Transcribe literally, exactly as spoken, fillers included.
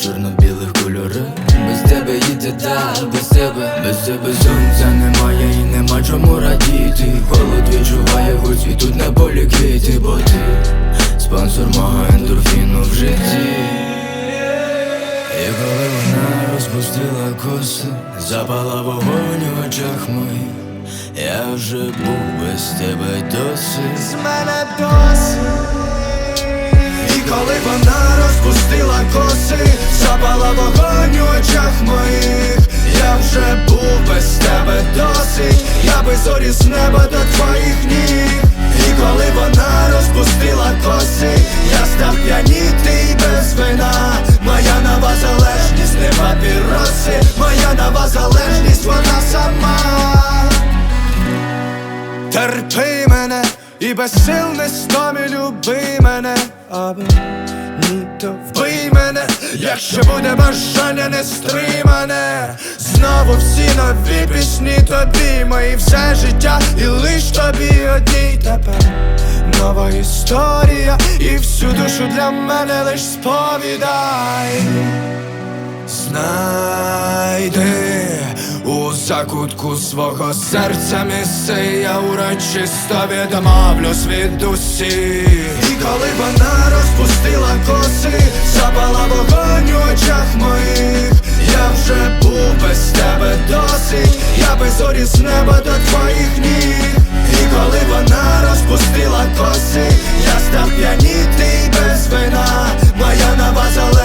чорно-білих кольорах. Без тебе їде далі, без тебе, без тебе сонця немає і нема чому радіти. Холод відчуває, хоч і тут на полі квіти, бо ти спонсор мого ендорфіну в житті. І коли вона розпустила коси, запала вогонь у очах моїх, я вже був без тебе досить. З мене досить. І коли вона розпустила коси, запала вогонь у очах моїх, я вже був без тебе досить. Я би зорі з неба до твоїх ніг. І коли вона розпустила коси, я став п'яніти й без вина. Моя нова залежність, не папіроси, моя нова залежність, вона сама. Терпи мене і без сил не стомі, люби мене, або ні, то вбий мене, якщо буде бажання не стримане. Знову всі нові пісні тобі, мої все життя, і лиш тобі одній тепер нова історія, і всю душу для мене лиш сповідай. Знайди у закутку свого серця місце, я урочисто відмовлюсь від усіх. І коли вона розпустила коси, запала вогонь у очах моїх, я вже був без тебе досить. Я би зорі з неба до твоїх ніг. І коли вона розпустила коси, я став п'яніти й без вина. Моя нова залежність